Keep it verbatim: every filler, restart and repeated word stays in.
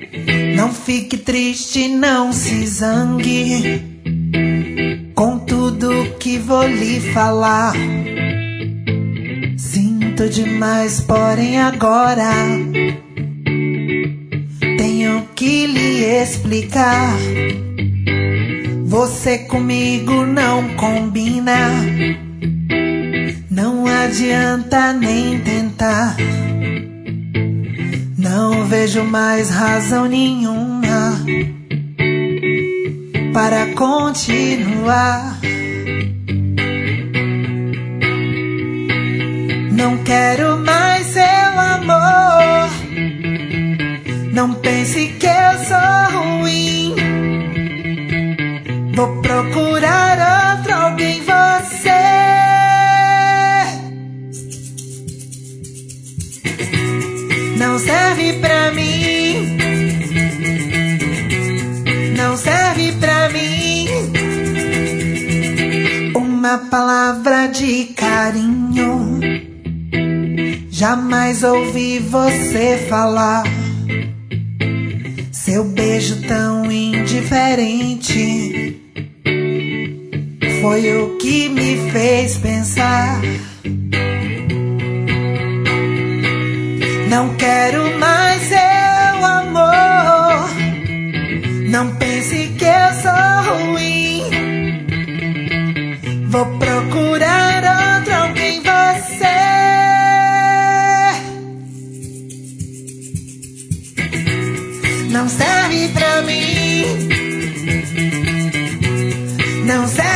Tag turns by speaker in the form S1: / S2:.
S1: Não fique triste, não se zangue com tudo que vou lhe falar. Sinto demais, porém agora tenho que lhe explicar. Você comigo não combina, não adianta nem tentar. Não vejo mais razão nenhuma para continuar. Não quero mais seu amor. Não pense que eu sou ruim. Vou procurar outro alguém, você não serve pra mim, não serve pra mim. Uma palavra de carinho jamais ouvi você falar. Seu beijo tão indiferente foi o que me fez pensar. Não quero mais seu amor. Não pense que eu sou ruim. Vou procurar outro alguém, você não serve pra mim, não serve.